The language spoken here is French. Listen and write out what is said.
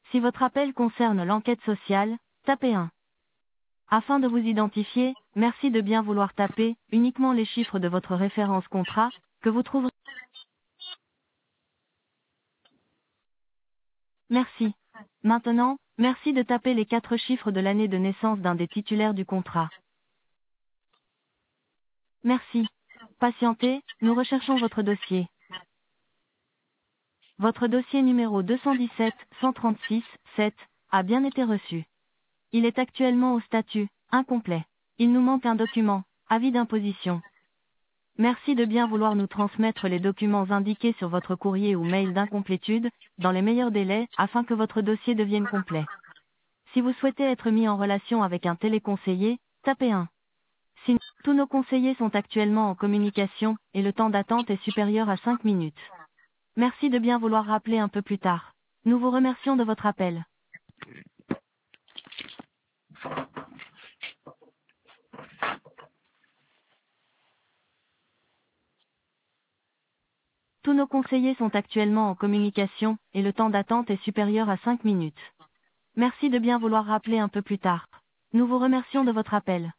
Si votre appel concerne l'enquête sociale, tapez 1. Afin de vous identifier, merci de bien vouloir taper uniquement les chiffres de votre référence contrat, que vous trouverez. Merci. Maintenant, merci de taper les 4 chiffres de l'année de naissance d'un des titulaires du contrat. Merci. Patientez, nous recherchons votre dossier. Votre dossier numéro 217 136 7 a bien été reçu. Il est actuellement au statut incomplet. Il nous manque un document, avis d'imposition. Merci de bien vouloir nous transmettre les documents indiqués sur votre courrier ou mail d'incomplétude, dans les meilleurs délais, afin que votre dossier devienne complet. Si vous souhaitez être mis en relation avec un téléconseiller, tapez 1. Sinon, tous nos conseillers sont actuellement en communication, et le temps d'attente est supérieur à 5 minutes. Merci de bien vouloir rappeler un peu plus tard. Nous vous remercions de votre appel. Tous nos conseillers sont actuellement en communication, et le temps d'attente est supérieur à 5 minutes. Merci de bien vouloir rappeler un peu plus tard. Nous vous remercions de votre appel.